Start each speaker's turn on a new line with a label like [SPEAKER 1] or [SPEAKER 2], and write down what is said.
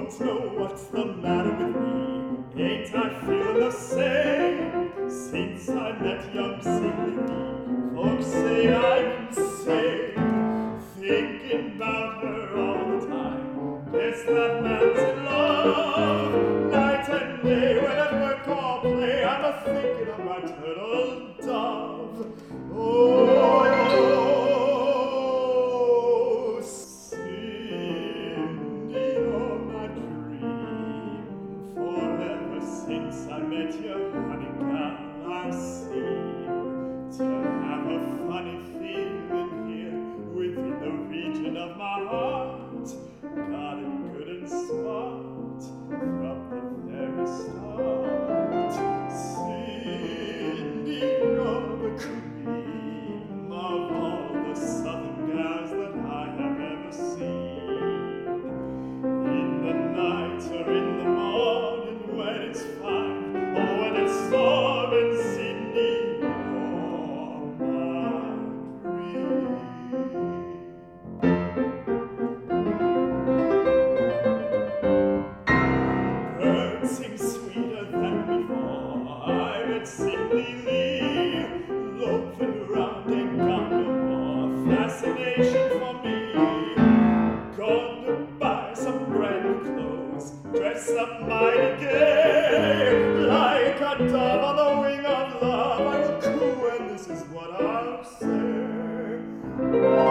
[SPEAKER 1] don't know what's the matter with me. Ain't I feeling the same since I met young Cindy? Folks say I'm insane, thinking about her all the time. Guess that man's in love night and day. When at work or play, I'm a thinking of my turtle dove. Oh, since I met you, honey gal, I seem to have a funny feeling here within the region of my heart. Got it good and smart from the very start. Cindy, you're the cream of all the southern gals that I have ever seen. In the night or in the morning, when it's fine, or when it's storming, Cindy, you're my dream. Birds sing sweeter than before. I met Cindy Lee, loafing around, ain't got no more fascination for me. Gone to buy some brand new clothes, dress up mighty gay, like a dove on the wing of love. I will coo, and this is what I'll say.